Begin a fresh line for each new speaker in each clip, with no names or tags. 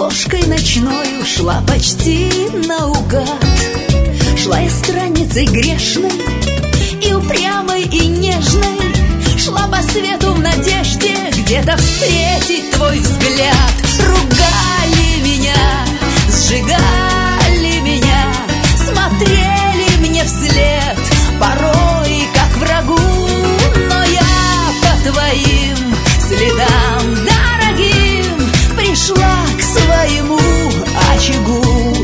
ложкой ночной ушла почти наугад. Шла я странницей грешной и упрямой, и нежной. Шла по свету в надежде где-то встретить твой взгляд. Ругали меня, сжигали меня, смотрели мне вслед, порой как врагу. Но я по твоим следам дорогим пришла к своему очагу.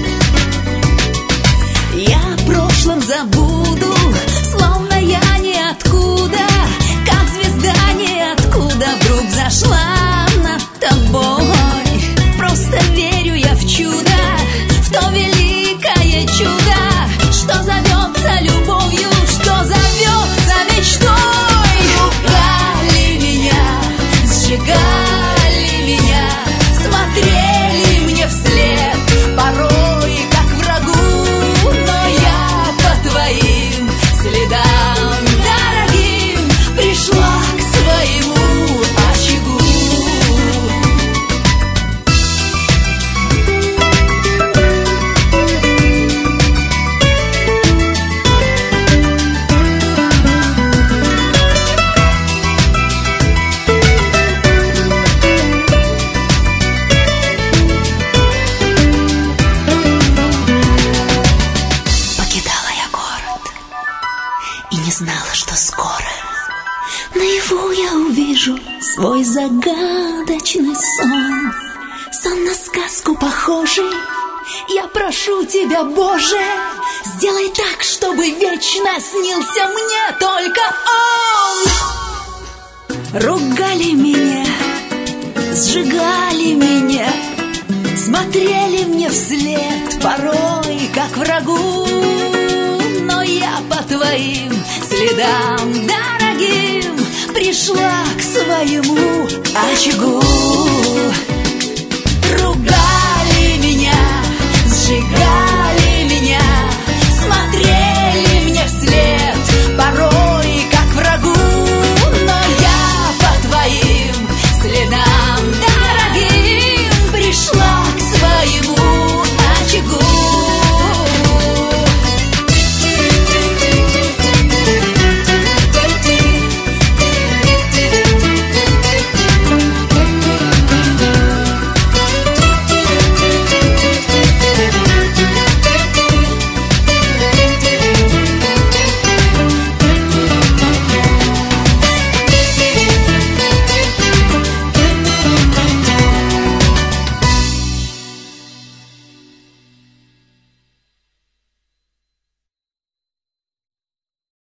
Я в прошлом забуду, словно я ниоткуда, как звезда ниоткуда вдруг зашла над тобой. Просто верю я в чудо, в то великое чудо, что зовется любовью, что зовется мечтой. Ругали меня, сжигали меня, смотрели мне вслед, порой как врагу. Но я по твоим следам дорогим пришла к своему очагу. Покидала я город и не знала, что скоро наяву я увижу свой загадочный сон. Сон на сказку похожий. Я прошу тебя, Боже, сделай так, чтобы вечно снился мне только он. Ругали меня, сжигали меня, смотрели мне вслед, порой как врагу. Но я по твоим следам дорогим пришла к своему очагу.